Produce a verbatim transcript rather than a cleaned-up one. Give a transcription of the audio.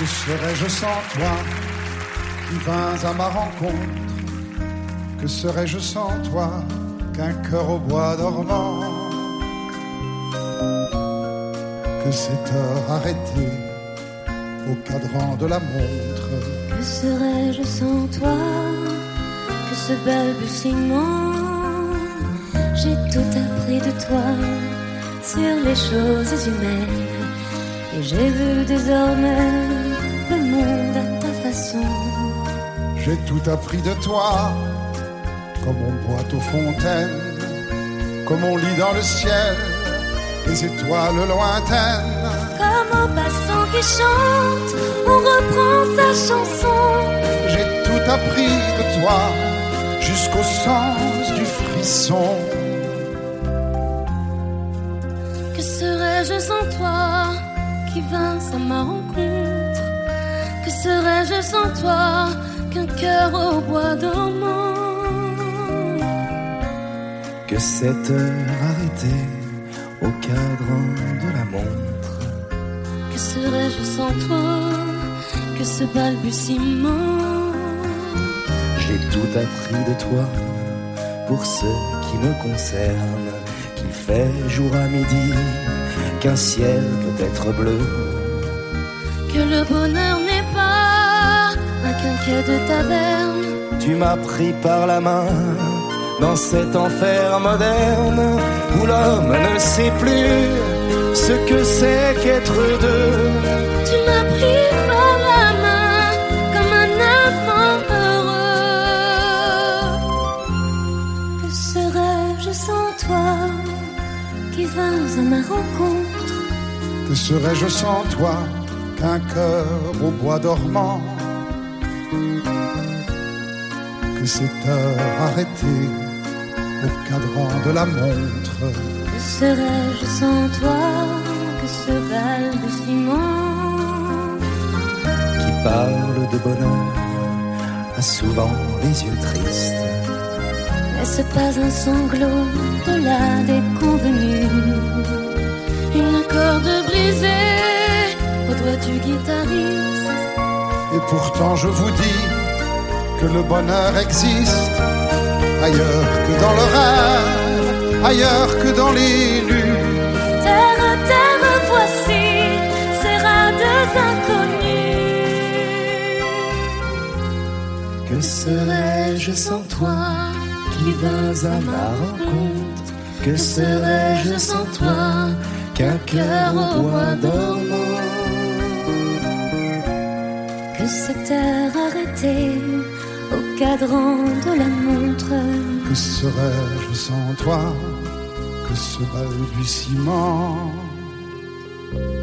serais-je sans toi qui vins à ma rencontre? Que serais-je sans toi qu'un cœur au bois dormant? Que cette heure arrêtée au cadran de la montre? Que serais-je sans toi que ce balbutiement? J'ai tout appris de toi sur les choses humaines, et j'ai vu désormais le monde à ta façon. J'ai tout appris de toi, comme on boit aux fontaines, comme on lit dans le ciel les étoiles lointaines. Comme un passant qui chante, on reprend sa chanson. J'ai tout appris de toi, jusqu'au sens du frisson. Que serais-je sans toi qui vins à ma rencontre? Que serais-je sans toi qu'un cœur au bois dormant? Que cette heure arrêtée au cadran de la montre? Que serais-je sans toi que ce balbutiement? J'ai tout appris de toi pour ce qui me concerne, qu'il fait jour à midi, qu'un ciel peut être bleu, que le bonheur n'est pas un quinquet de taverne. Tu m'as pris par la main dans cet enfer moderne où l'homme ne sait plus ce que c'est qu'être deux. Tu m'as pris par la main comme un enfant heureux. Que serais-je sans toi qui vins à ma rencontre? Que serais-je sans toi qu'un cœur au bois dormant? Que cette heure arrêtée au cadran de la montre? Que serais-je sans toi que ce balbutiement qui parle de bonheur a souvent les yeux tristes? N'est-ce pas un sanglot de la déconvenue? Une corde brisée au doigt du guitariste. Et pourtant je vous dis que le bonheur existe ailleurs que dans le rêve, ailleurs que dans les nues. Terre, terre, voici ces rades inconnus. Que serais-je sans toi qui vins à ma rencontre? Que serais-je sans toi qu'un cœur au bois dormant? Que cette heure arrêtée au cadran de la montre? Que serais-je sans toi que ce balbutiement?